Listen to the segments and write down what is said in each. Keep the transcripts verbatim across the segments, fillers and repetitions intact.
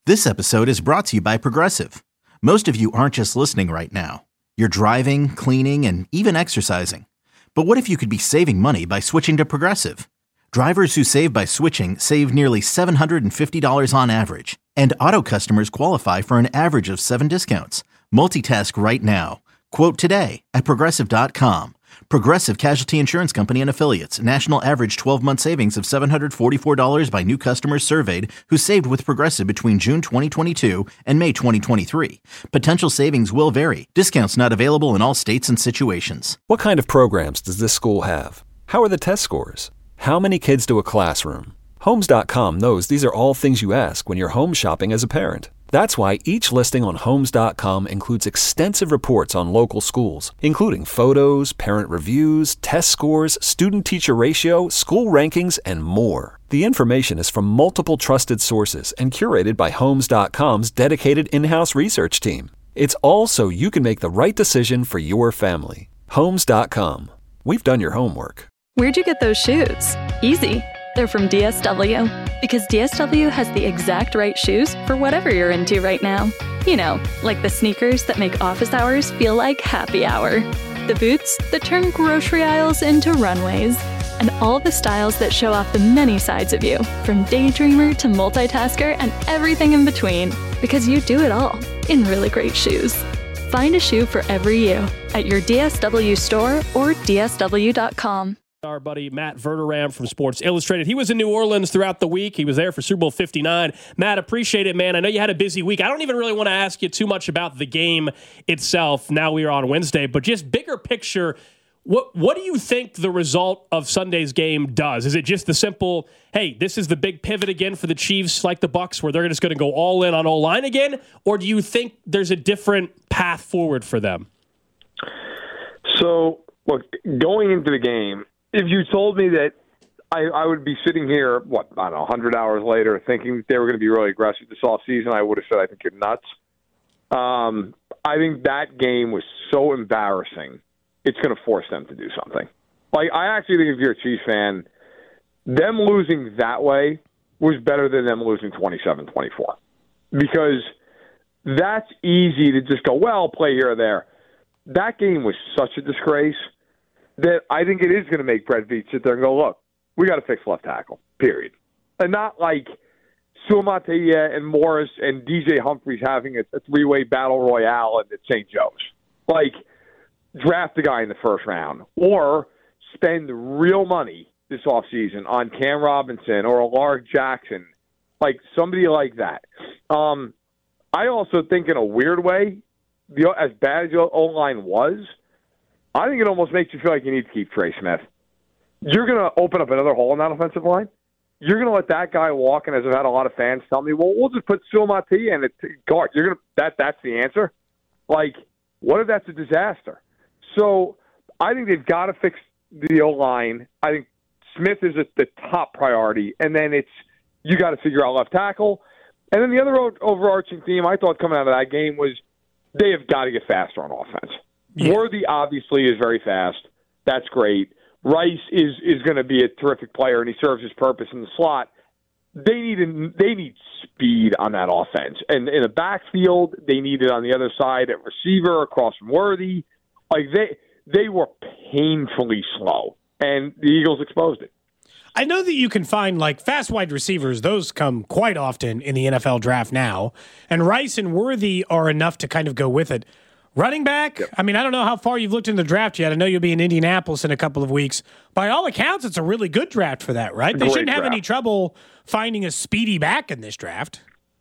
This episode is brought to you by Progressive. Most of you aren't just listening right now. You're driving, cleaning, and even exercising. But what if you could be saving money by switching to Progressive? Drivers who save by switching save nearly seven hundred fifty dollars on average. And auto customers qualify for an average of seven discounts. Multitask right now. Quote today at Progressive dot com. Progressive Casualty Insurance Company and Affiliates. National average twelve-month savings of seven hundred forty-four dollars by new customers surveyed who saved with Progressive between June twenty twenty-two and May twenty twenty-three. Potential savings will vary. Discounts not available in all states and situations. What kind of programs does this school have? How are the test scores? How many kids do a classroom? Homes dot com knows these are all things you ask when you're home shopping as a parent. That's why each listing on Homes dot com includes extensive reports on local schools, including photos, parent reviews, test scores, student-teacher ratio, school rankings, and more. The information is from multiple trusted sources and curated by Homes dot com's dedicated in-house research team. It's all so you can make the right decision for your family. Homes dot com. We've done your homework. Where'd you get those shoes? Easy. They're from D S W. Because D S W has the exact right shoes for whatever you're into right now. You know, like the sneakers that make office hours feel like happy hour. The boots that turn grocery aisles into runways. And all the styles that show off the many sides of you, from daydreamer to multitasker and everything in between. Because you do it all in really great shoes. Find a shoe for every you at your D S W store or D S W dot com. Our buddy Matt Verderam from Sports Illustrated. He was in New Orleans throughout the week. He was there for Super Bowl fifty-nine. Matt, appreciate it, man. I know you had a busy week. I don't even really want to ask you too much about the game itself. Now we are on Wednesday, but just bigger picture, what what do you think the result of Sunday's game does? Is it just the simple, hey, this is the big pivot again for the Chiefs, like the Bucs, where they're just going to go all in on O-line again? Or do you think there's a different path forward for them? So, look, going into the game, if you told me that I, I would be sitting here, what, I don't know, one hundred hours later thinking they were going to be really aggressive this offseason, I would have said, I think you're nuts. Um, I think that game was so embarrassing, it's going to force them to do something. Like, I actually think if you're a Chiefs fan, them losing that way was better than them losing twenty-seven twenty-four. Because that's easy to just go, well, play here or there. That game was such a disgrace that I think it is going to make Brett Veach sit there and go, look, we got to fix left tackle, period. And not like Suamataia and Morris and D J Humphries having a, a three-way battle royale at Saint Joe's. Like, draft a guy in the first round or spend real money this offseason on Cam Robinson or Lark Jackson, like somebody like that. Um, I also think in a weird way, the, as bad as your O-line was, I think it almost makes you feel like you need to keep Trey Smith. You're going to open up another hole in that offensive line. You're going to let that guy walk, and as I've had a lot of fans tell me, well, we'll just put Suamataia in at guard. You're going to that that's the answer? Like, what if that's a disaster? So I think they've got to fix the O-line. I think Smith is at the top priority, and then it's you got to figure out left tackle. And then the other overarching theme I thought coming out of that game was they have got to get faster on offense. Yeah. Worthy obviously is very fast. That's great. Rice is is going to be a terrific player, and he serves his purpose in the slot. They need a, they need speed on that offense, and in the backfield, they need it on the other side at receiver across from Worthy. Like they they were painfully slow, and the Eagles exposed it. I know that you can find like fast wide receivers. Those come quite often in the N F L draft now, and Rice and Worthy are enough to kind of go with it. Running back, yep. I mean, I don't know how far you've looked in the draft yet. I know you'll be in Indianapolis in a couple of weeks. By all accounts, it's a really good draft for that, right? They Great shouldn't have draft. any trouble finding a speedy back in this draft.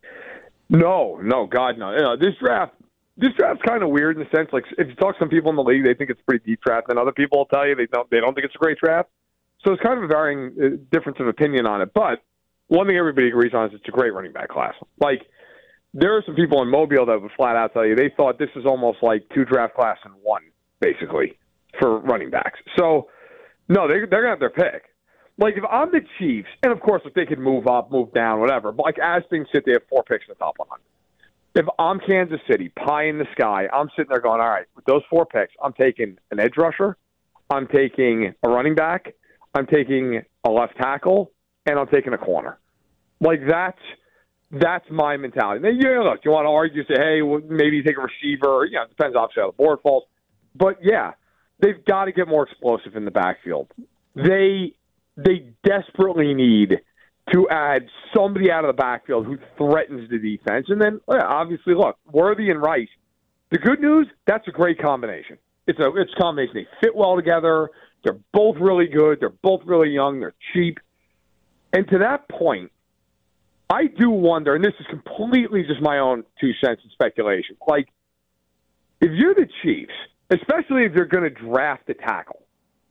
No, no, God, no. You know, this draft, this draft's kind of weird in the sense, like, if you talk to some people in the league, they think it's a pretty deep draft, and other people will tell you they don't, they don't think it's a great draft. So it's kind of a varying uh, difference of opinion on it. But one thing everybody agrees on is it's a great running back class. Like, there are some people in Mobile that would flat out tell you they thought this was almost like two draft class in one, basically, for running backs. So, no, they, they're going to have their pick. Like, if I'm the Chiefs, and of course, if they could move up, move down, whatever, but like as things sit, they have four picks in the top one hundred. If I'm Kansas City, pie in the sky, I'm sitting there going, all right, with those four picks, I'm taking an edge rusher, I'm taking a running back, I'm taking a left tackle, and I'm taking a corner. Like, that's That's my mentality. Now, you know, look, you want to argue, say, hey, well, maybe you take a receiver. You know, it depends obviously how the board falls. But, yeah, they've got to get more explosive in the backfield. They they desperately need to add somebody out of the backfield who threatens the defense. And then, yeah, obviously, look, Worthy and Rice. The good news, that's a great combination. It's a, it's a combination. They fit well together. They're both really good. They're both really young. They're cheap. And to that point, I do wonder, and this is completely just my own two cents and speculation, like, if you're the Chiefs, especially if you're going to draft a tackle,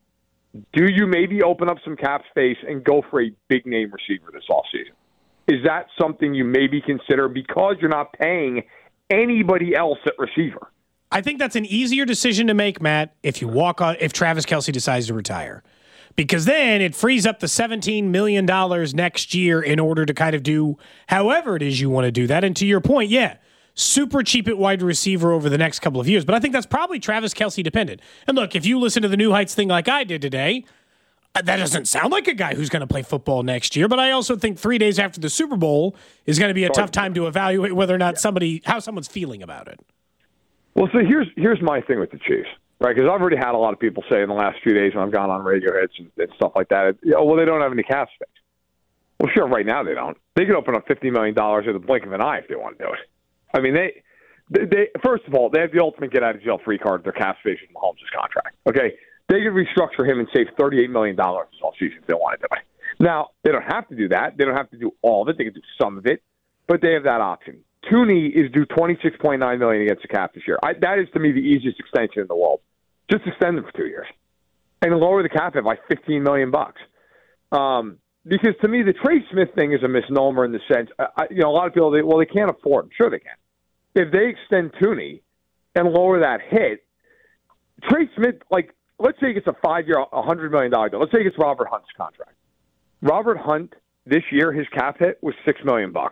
do you maybe open up some cap space and go for a big-name receiver this offseason? Is that something you maybe consider because you're not paying anybody else at receiver? I think that's an easier decision to make, Matt, if you walk on if Travis Kelce decides to retire. Because then it frees up the seventeen million dollars next year in order to kind of do however it is you want to do that. And to your point, yeah, super cheap at wide receiver over the next couple of years. But I think that's probably Travis Kelce dependent. And look, if you listen to the New Heights thing like I did today, that doesn't sound like a guy who's going to play football next year. But I also think three days after the Super Bowl is going to be a tough time to evaluate whether or not somebody, how someone's feeling about it. Well, so here's here's my thing with the Chiefs, right? Because I've already had a lot of people say in the last few days when I've gone on radio hits and, and stuff like that, oh, well, they don't have any cap space. Well, sure, right now they don't. They could open up fifty million dollars at the blink of an eye if they want to do it. I mean, they, they, they first of all, they have the ultimate get-out-of-jail-free card, their cap space with Mahomes' contract. Okay? They could restructure him and save thirty-eight million dollars this offseason if they wanted to. Now, they don't have to do that. They don't have to do all of it. They can do some of it, but they have that option. Tooney is due twenty-six point nine million dollars against the cap this year. I, that is, to me, the easiest extension in the world. Just extend them for two years and lower the cap hit by fifteen million bucks. Um, because to me, the Trey Smith thing is a misnomer in the sense, I, you know, a lot of people, they, well, they can't afford him. Sure they can. If they extend Tooney and lower that hit, Trey Smith, like, let's say it's a five-year, one hundred million dollars deal. Let's say it's Robert Hunt's contract. Robert Hunt, this year, his cap hit was six million bucks.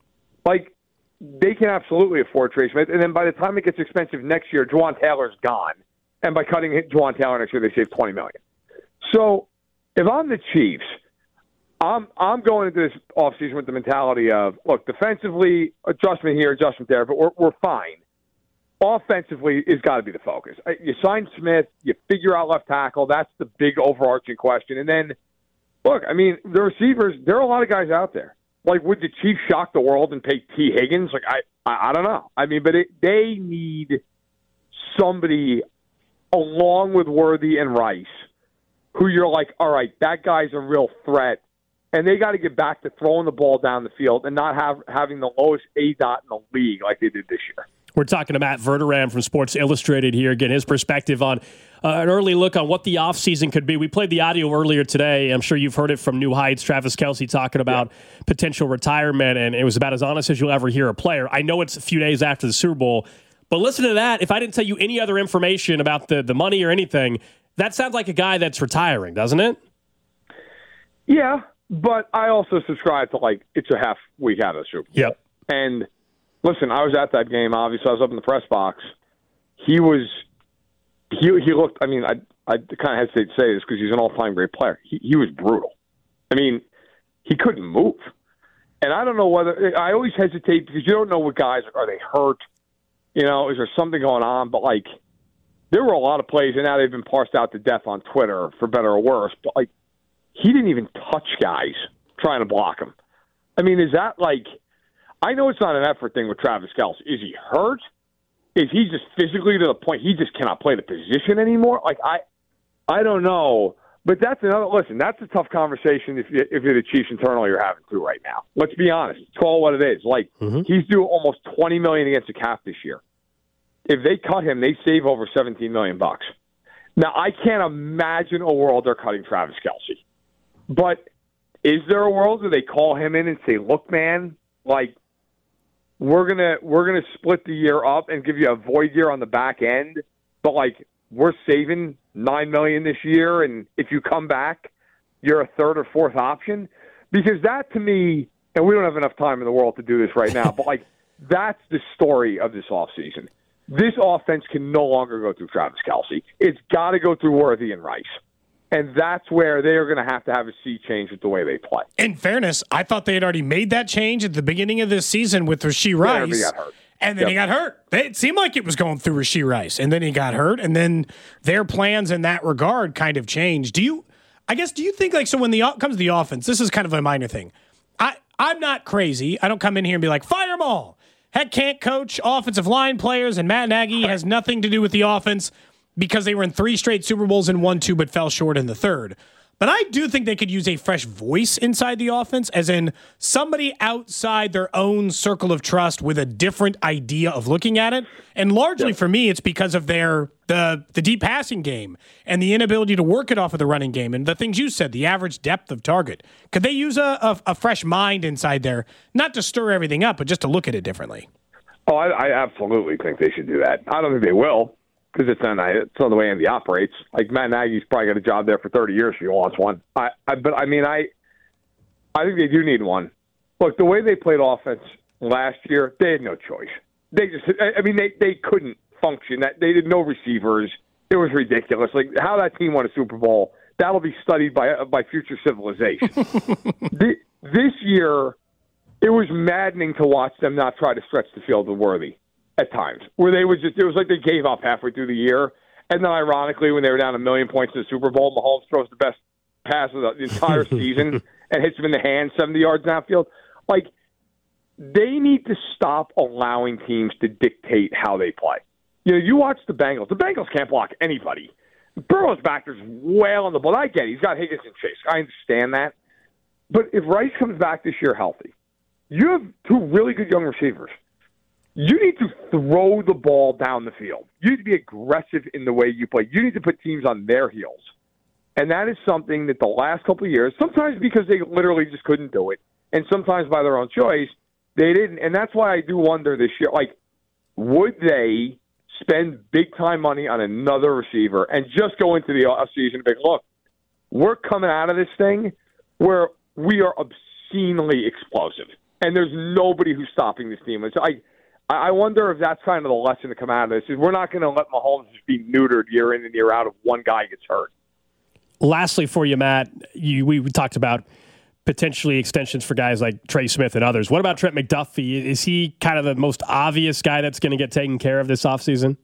Like, they can absolutely afford Trey Smith. And then by the time it gets expensive next year, Juwan Taylor's gone. And by cutting Juwan Taylor next year, they save twenty million dollars. So if I'm the Chiefs, I'm I'm going into this offseason with the mentality of, look, defensively, adjustment here, adjustment there, but we're we're fine. Offensively has got to be the focus. You sign Smith, you figure out left tackle. That's the big overarching question. And then, look, I mean, the receivers, there are a lot of guys out there. Like, would the Chiefs shock the world and pay T. Higgins? Like, I, I, I don't know. I mean, but it, they need somebody along with Worthy and Rice who you're like, all right, that guy's a real threat. And they got to get back to throwing the ball down the field and not have having the lowest A DOT in the league like they did this year. We're talking to Matt Verderame from Sports Illustrated here, getting his perspective on uh, an early look on what the offseason could be. We played the audio earlier today. I'm sure you've heard it from New Heights, Travis Kelce talking about yeah. potential retirement, and it was about as honest as you'll ever hear a player. I know it's a few days after the Super Bowl, but listen to that. If I didn't tell you any other information about the, the money or anything, that sounds like a guy that's retiring, doesn't it? Yeah, but I also subscribe to, like, it's a half week out of the Super Bowl. Yep. And listen, I was at that game. Obviously, I was up in the press box. He was, he he looked. I mean, I I kind of hesitate to say this because he's an all-time great player. He he was brutal. I mean, he couldn't move, and I don't know whether. I always hesitate because you don't know what guys are. They hurt? You know, is there something going on? But like, there were a lot of plays, and now they've been parsed out to death on Twitter for better or worse. But like, he didn't even touch guys trying to block him. I mean, is that like? I know it's not an effort thing with Travis Kelce. Is he hurt? Is he just physically to the point he just cannot play the position anymore? Like, I I don't know. But that's another – listen, that's a tough conversation if, you, if you're the Chiefs internally you're having to right now. Let's be honest. Call it what it is. Like, mm-hmm. he's due almost twenty million dollars against the cap this year. If they cut him, they save over seventeen million dollars bucks. Now, I can't imagine a world they're cutting Travis Kelce. But is there a world where they call him in and say, look, man, like – We're gonna we're gonna split the year up and give you a void year on the back end, but like we're saving nine million this year, and if you come back, you're a third or fourth option. Because that to me, and we don't have enough time in the world to do this right now, but like that's the story of this offseason. This offense can no longer go through Travis Kelce. It's got to go through Worthy and Rice. And that's where they are going to have to have a sea change with the way they play. In fairness, I thought they had already made that change at the beginning of this season with Rashee Rice. Yeah, he got hurt. And then yep. he got hurt. It seemed like it was going through Rashee Rice. And then he got hurt. And then their plans in that regard kind of changed. Do you, I guess, do you think, like, so when the comes to the offense, this is kind of a minor thing. I, I'm not crazy. I don't come in here and be like, fire them all. Heck can't coach offensive line players, and Matt Nagy has nothing to do with the offense because they were in three straight Super Bowls and won two but fell short in the third. But I do think they could use a fresh voice inside the offense, as in somebody outside their own circle of trust with a different idea of looking at it. And largely yeah. for me, it's because of their the the deep passing game and the inability to work it off of the running game and the things you said, the average depth of target. Could they use a, a, a fresh mind inside there, not to stir everything up, but just to look at it differently? Oh, I, I absolutely think they should do that. I don't think they will. Because it's on it's on the way Andy operates. Like Matt Nagy's probably got a job there for thirty years if he wants one. I, I but I mean I I think they do need one. Look, the way they played offense last year, they had no choice. They just I mean they, they couldn't function. That they did no receivers. It was ridiculous. Like how that team won a Super Bowl, that'll be studied by by future civilization. the, this year, it was maddening to watch them not try to stretch the field with Worthy. At times, where they would just, it was like they gave up halfway through the year. And then, ironically, when they were down a million points in the Super Bowl, Mahomes throws the best pass of the entire season and hits him in the hand seventy yards downfield. Like, they need to stop allowing teams to dictate how they play. You know, you watch the Bengals. The Bengals can't block anybody. Burrow's back there's well on the ball. I get it. He's got Higgins and Chase. I understand that. But if Rice comes back this year healthy, you have two really good young receivers. You need to throw the ball down the field. You need to be aggressive in the way you play. You need to put teams on their heels. And that is something that the last couple of years, sometimes because they literally just couldn't do it, and sometimes by their own choice, they didn't. And that's why I do wonder this year, like, would they spend big-time money on another receiver and just go into the offseason and be, look, we're coming out of this thing where we are obscenely explosive, and there's nobody who's stopping this team. And so I I wonder if that's kind of the lesson to come out of this, is we're not going to let Mahomes just be neutered year in and year out if one guy gets hurt. Lastly for you, Matt, you, we, we talked about potentially extensions for guys like Trey Smith and others. What about Trent McDuffie? Is he kind of the most obvious guy that's going to get taken care of this offseason?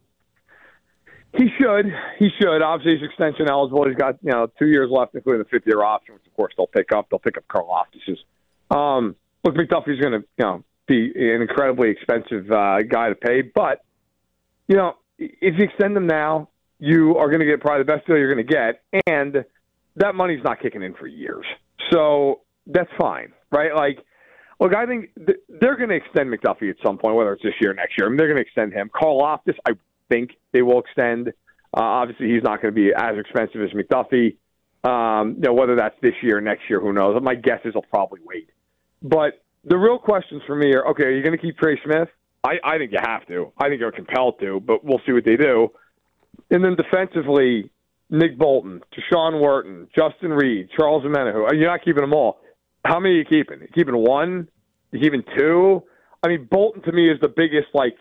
He should. He should. Obviously, he's extension eligible. He's got, you know, two years left, including the fifth-year option, which, of course, they'll pick up. They'll pick up Karlaftis. Um, look, McDuffie's going to, you know, be an incredibly expensive uh, guy to pay. But, you know, if you extend them now, you are going to get probably the best deal you're going to get. And that money's not kicking in for years. So that's fine, right? Like, look, I think th- they're going to extend McDuffie at some point, whether it's this year or next year. I mean, they're going to extend him. Karlaftis, I think they will extend. Uh, obviously, he's not going to be as expensive as McDuffie. Um, you know, whether that's this year or next year, who knows? My guess is he'll probably wait. But the real questions for me are, okay, are you going to keep Trey Smith? I, I think you have to. I think you're compelled to, but we'll see what they do. And then defensively, Nick Bolton, Deshaun Wharton, Justin Reed, Charles Omenihu. You're not keeping them all. How many are you keeping? Are you keeping one? Are you keeping two? I mean, Bolton to me is the biggest, like,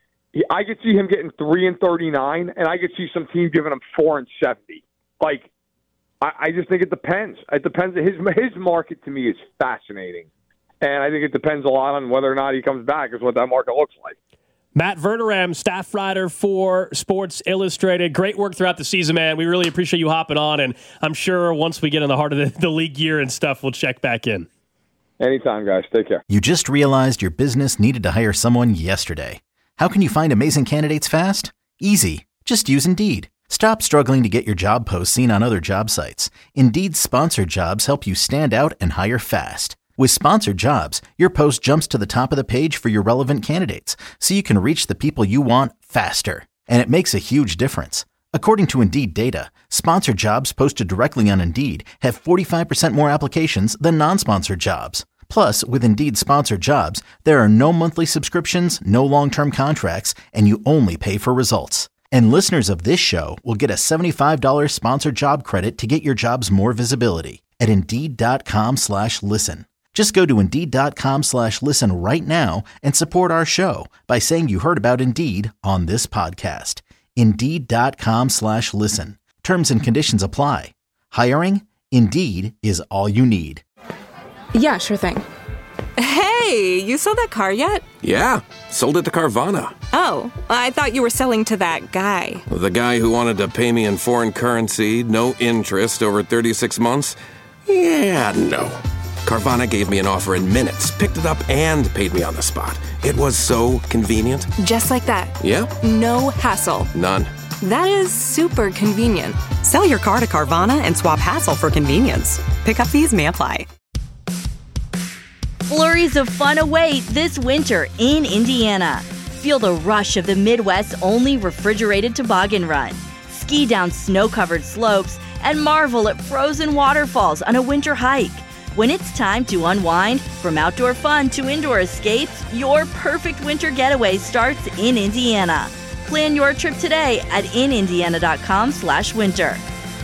I could see him getting three and thirty-nine, and I could see some team giving him four and seventy. Like, I, I just think it depends. It depends. His his market to me is fascinating, and I think it depends a lot on whether or not he comes back. Is what that market looks like. Matt Verderame, staff writer for Sports Illustrated. Great work throughout the season, man. We really appreciate you hopping on, and I'm sure once we get in the heart of the, the league year and stuff, we'll check back in. Anytime, guys. Take care. You just realized your business needed to hire someone yesterday. How can you find amazing candidates fast? Easy. Just use Indeed. Stop struggling to get your job posts seen on other job sites. Indeed's sponsored jobs help you stand out and hire fast. With sponsored jobs, your post jumps to the top of the page for your relevant candidates, so you can reach the people you want faster. And it makes a huge difference. According to Indeed data, sponsored jobs posted directly on Indeed have forty-five percent more applications than non-sponsored jobs. Plus, with Indeed sponsored jobs, there are no monthly subscriptions, no long-term contracts, and you only pay for results. And listeners of this show will get a seventy-five dollars sponsored job credit to get your jobs more visibility at Indeed.com slash listen. Just go to Indeed.com slash listen right now and support our show by saying you heard about Indeed on this podcast. Indeed.com slash listen. Terms and conditions apply. Hiring? Indeed is all you need. Yeah, sure thing. Hey, you sold that car yet? Yeah, sold it to Carvana. Oh, I thought you were selling to that guy. The guy who wanted to pay me in foreign currency, no interest, over thirty-six months? Yeah, no. Carvana gave me an offer in minutes, picked it up, and paid me on the spot. It was so convenient. Just like that. Yeah. No hassle. None. That is super convenient. Sell your car to Carvana and swap hassle for convenience. Pickup fees may apply. Flurries of fun await this winter in Indiana. Feel the rush of the Midwest's only refrigerated toboggan run. Ski down snow-covered slopes and marvel at frozen waterfalls on a winter hike. When it's time to unwind, from outdoor fun to indoor escapes, your perfect winter getaway starts in Indiana. Plan your trip today at inindiana.com slash winter.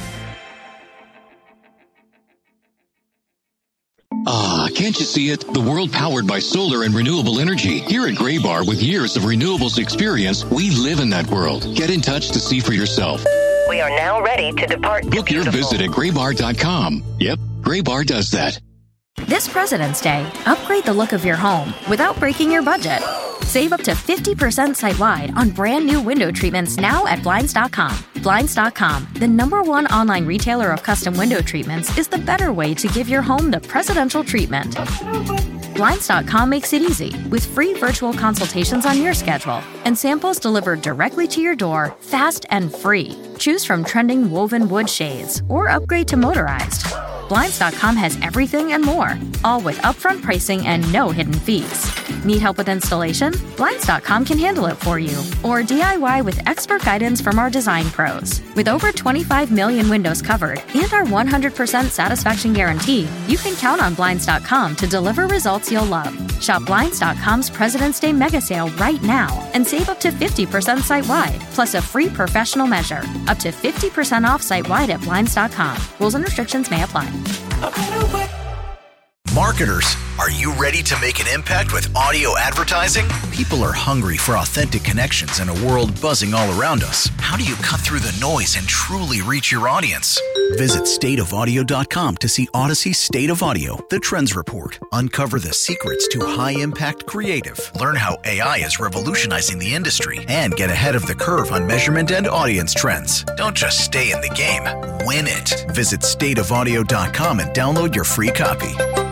Ah, can't you see it? The world powered by solar and renewable energy. Here at Graybar, with years of renewables experience, we live in that world. Get in touch to see for yourself. We are now ready to depart. Book your visit at graybar dot com. Yep, Graybar does that. This President's Day, upgrade the look of your home without breaking your budget. Save up to fifty percent site-wide on brand new window treatments now at Blinds dot com. Blinds dot com, the number one online retailer of custom window treatments, is the better way to give your home the presidential treatment. Blinds dot com makes it easy with free virtual consultations on your schedule and samples delivered directly to your door, fast and free. Choose from trending woven wood shades or upgrade to motorized. Blinds dot com has everything and more, all with upfront pricing and no hidden fees. Need help with installation? Blinds dot com can handle it for you. Or D I Y with expert guidance from our design pros. With over twenty-five million windows covered and our one hundred percent satisfaction guarantee, you can count on Blinds dot com to deliver results you'll love. Shop Blinds dot com's President's Day mega sale right now and save up to fifty percent site-wide, plus a free professional measure. Up to fifty percent off site-wide at Blinds dot com. Rules and restrictions may apply. Marketers, are you ready to make an impact with audio advertising? People are hungry for authentic connections in a world buzzing all around us. How do you cut through the noise and truly reach your audience? Visit state of audio dot com to see Odyssey State of Audio, the Trends Report. Uncover the secrets to high-impact creative. Learn how A I is revolutionizing the industry and get ahead of the curve on measurement and audience trends. Don't just stay in the game, win it. Visit state of audio dot com and download your free copy.